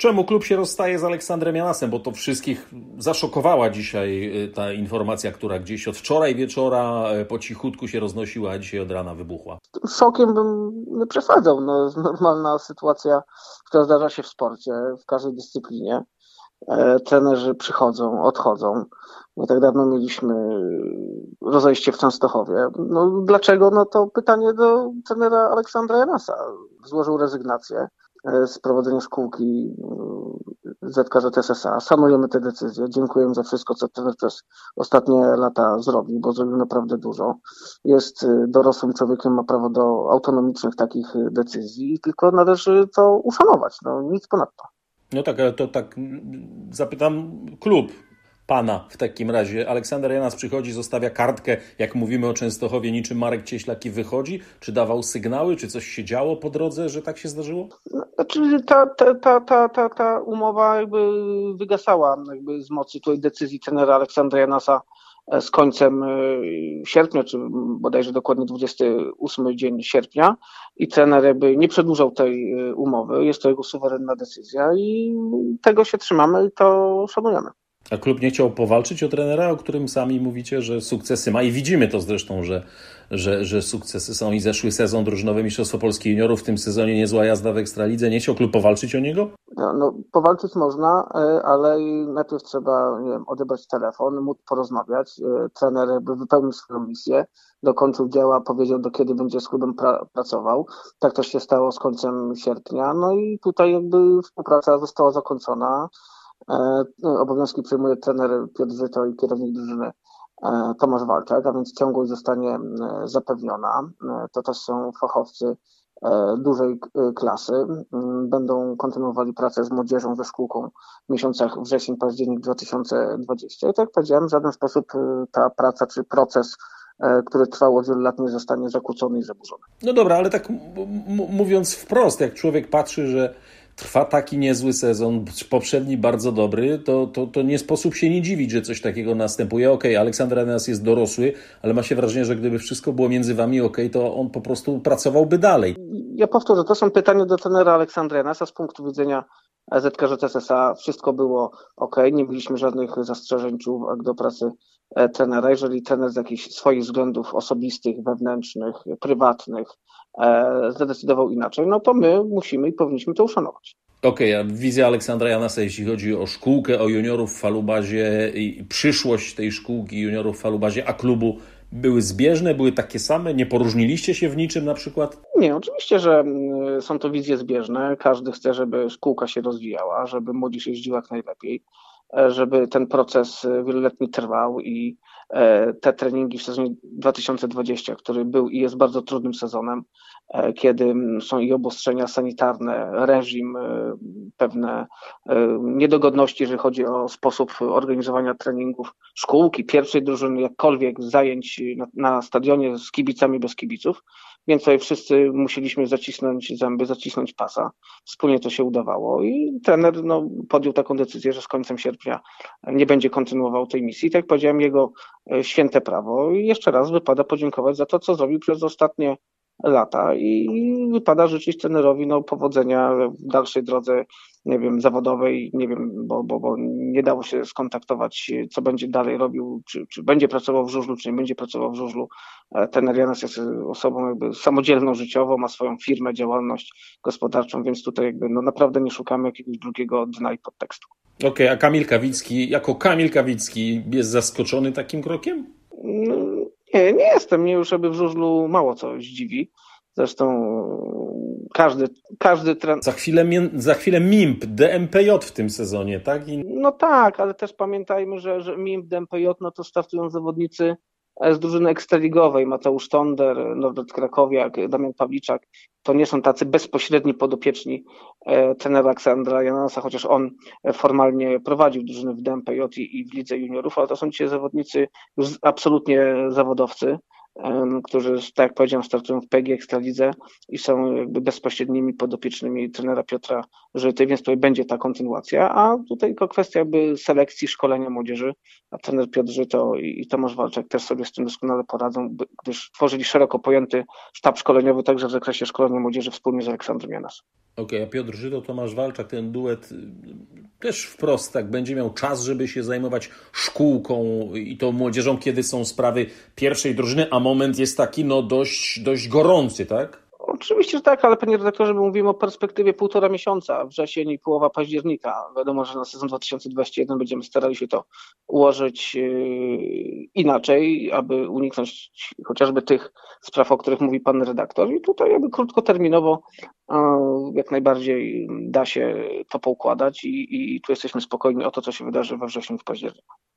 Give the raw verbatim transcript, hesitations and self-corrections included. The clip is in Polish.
Czemu klub się rozstaje z Aleksandrem Janasem? Bo to wszystkich zaszokowała dzisiaj ta informacja, która gdzieś od wczoraj wieczora po cichutku się roznosiła, a dzisiaj od rana wybuchła. Szokiem bym nie przesadzał. No, jest normalna sytuacja, która zdarza się w sporcie, w każdej dyscyplinie. E, trenerzy przychodzą, odchodzą. Nie tak dawno mieliśmy rozejście w Częstochowie. No, dlaczego? No to pytanie do trenera Aleksandra Janasa. Złożył rezygnację z prowadzenia szkółki Z K Ż T S S A. Szanujemy te decyzje. Dziękujemy za wszystko, co trener przez ostatnie lata zrobił, bo zrobił naprawdę dużo. Jest dorosłym człowiekiem, ma prawo do autonomicznych takich decyzji, tylko należy to uszanować. No, nic ponadto. No tak, ale to tak zapytam klub. Pana w takim razie. Aleksander Janas przychodzi, zostawia kartkę, jak mówimy o Częstochowie, niczym Marek Cieślak i wychodzi? Czy dawał sygnały? Czy coś się działo po drodze, że tak się zdarzyło? Znaczy ta, ta, ta, ta, ta, ta umowa jakby wygasała jakby z mocy tutaj decyzji trenera Aleksandra Janasa z końcem sierpnia, czy bodajże dokładnie dwudziestego ósmego dzień sierpnia i trener jakby nie przedłużał tej umowy. Jest to jego suwerenna decyzja i tego się trzymamy i to szanujemy. A klub nie chciał powalczyć o trenera, o którym sami mówicie, że sukcesy ma i widzimy to zresztą, że, że, że sukcesy są i zeszły sezon drużynowe Mistrzostwo Polski Juniorów, w tym sezonie niezła jazda w Ekstralidze. Nie chciał klub powalczyć o niego? No, no, powalczyć można, ale najpierw trzeba, nie wiem, odebrać telefon, móc porozmawiać. Trener jakby wypełnił swoją misję, dokończył dzieła, powiedział, do kiedy będzie z klubem pra- pracował. Tak to się stało z końcem sierpnia. No i tutaj jakby współpraca została zakończona. Obowiązki przejmuje trener Piotr Żyto i kierownik drużyny Tomasz Walczak, a więc ciągłość zostanie zapewniona. To też są fachowcy dużej klasy. Będą kontynuowali pracę z młodzieżą, ze szkółką w miesiącach wrzesień, październik dwa tysiące dwudziesty. I tak jak powiedziałem, w żaden sposób ta praca czy proces, który trwał od wielu lat, nie zostanie zakłócony i zaburzony. No dobra, ale tak m- m- mówiąc wprost, jak człowiek patrzy, że trwa taki niezły sezon, poprzedni bardzo dobry, to, to, to nie sposób się nie dziwić, że coś takiego następuje. Okej, okay, Aleksander Janas jest dorosły, ale ma się wrażenie, że gdyby wszystko było między wami okej, okay, to on po prostu pracowałby dalej. Ja powtórzę, to są pytania do trenera Aleksandra Janasa z punktu widzenia Z K Ż T S S A. Wszystko było okej, nie mieliśmy żadnych zastrzeżeń czy uwag do pracy trenera. Jeżeli trener z jakichś swoich względów osobistych, wewnętrznych, prywatnych zdecydował inaczej, no to my musimy i powinniśmy to uszanować. Okej, okay, a wizja Aleksandra Janasa, jeśli chodzi o szkółkę, o juniorów w Falubazie i przyszłość tej szkółki juniorów w Falubazie, a klubu były zbieżne, były takie same? Nie poróżniliście się w niczym na przykład? Nie, oczywiście, że są to wizje zbieżne. Każdy chce, żeby szkółka się rozwijała, żeby młodzież jeździła jak najlepiej, żeby ten proces wieloletni trwał i te treningi w sezonie dwa tysiące dwudziestym, który był i jest bardzo trudnym sezonem, kiedy są i obostrzenia sanitarne, reżim, pewne niedogodności, jeżeli chodzi o sposób organizowania treningów szkółki, pierwszej drużyny, jakkolwiek zajęć na, na stadionie z kibicami, bez kibiców. Więc tutaj wszyscy musieliśmy zacisnąć zęby, zacisnąć pasa. Wspólnie to się udawało i trener no, podjął taką decyzję, że z końcem sierpnia nie będzie kontynuował tej misji. Tak jak powiedziałem, jego święte prawo. I jeszcze raz wypada podziękować za to, co zrobił przez ostatnie lata i wypada życzyć trenerowi no, powodzenia w dalszej drodze, nie wiem, zawodowej, nie wiem, bo, bo, bo nie dało się skontaktować, co będzie dalej robił, czy, czy będzie pracował w żużlu, czy nie będzie pracował w żużlu. Trener Janas jest osobą jakby samodzielną życiowo, ma swoją firmę, działalność gospodarczą, więc tutaj jakby no, naprawdę nie szukamy jakiegoś drugiego dna i podtekstu. Okej, okay, a Kamil Kawicki, jako Kamil Kawicki jest zaskoczony takim krokiem? No, nie, nie jestem. Mnie już jakby w żużlu mało co zdziwi. Zresztą każdy, każdy trener... Za chwilę, za chwilę M I M P, D M P J w tym sezonie, tak? I... No tak, ale też pamiętajmy, że, że M I M P, D M P J, no to startują zawodnicy z drużyny ekstraligowej. Mateusz Tonder, Norbert Krakowiak, Damian Pawliczak. To nie są tacy bezpośredni podopieczni e, trenera Aleksandra Janasa, chociaż on formalnie prowadził drużynę w D M P J i, i w lidze juniorów, ale to są ci zawodnicy już absolutnie zawodowcy, którzy, tak jak powiedziałem, startują w P G Ekstralidze i są jakby bezpośrednimi podopiecznymi trenera Piotra Żyty, więc tutaj będzie ta kontynuacja, a tutaj tylko kwestia jakby selekcji, szkolenia młodzieży, a trener Piotr Żyto i, i Tomasz Walczak też sobie z tym doskonale poradzą, gdyż tworzyli szeroko pojęty sztab szkoleniowy także w zakresie szkolenia młodzieży wspólnie z Aleksandrem Janasem. Okej, okay, a Piotr Żydo, Tomasz Walczak, ten duet też wprost tak będzie miał czas, żeby się zajmować szkółką i tą młodzieżą, kiedy są sprawy pierwszej drużyny, a moment jest taki no dość, dość gorący, tak? Oczywiście, że tak, ale panie redaktorze, my mówimy o perspektywie półtora miesiąca, wrzesień i połowa października. Wiadomo, że na sezon dwa tysiące dwudziesty pierwszy będziemy starali się to ułożyć inaczej, aby uniknąć chociażby tych spraw, o których mówi pan redaktor. I tutaj jakby krótkoterminowo jak najbardziej da się to poukładać i, i tu jesteśmy spokojni o to, co się wydarzy we wrześniu i w październiku.